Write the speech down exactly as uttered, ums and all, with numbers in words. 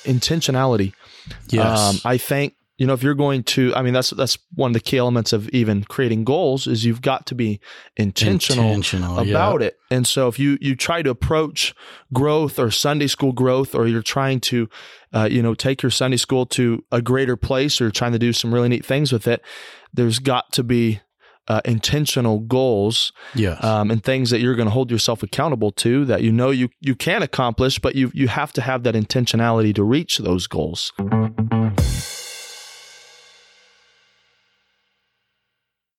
intentionality. Yes. Um, I think, you know, if you're going to, I mean, that's that's one of the key elements of even creating goals is you've got to be intentional, Intentional, about yeah. it. And so if you you try to approach growth or Sunday school growth, or you're trying to, uh, you know, take your Sunday school to a greater place, or you're trying to do some really neat things with it, there's got to be uh, intentional goals, Yes. um, and things that you're going to hold yourself accountable to that you know you you can accomplish, but you you have to have that intentionality to reach those goals.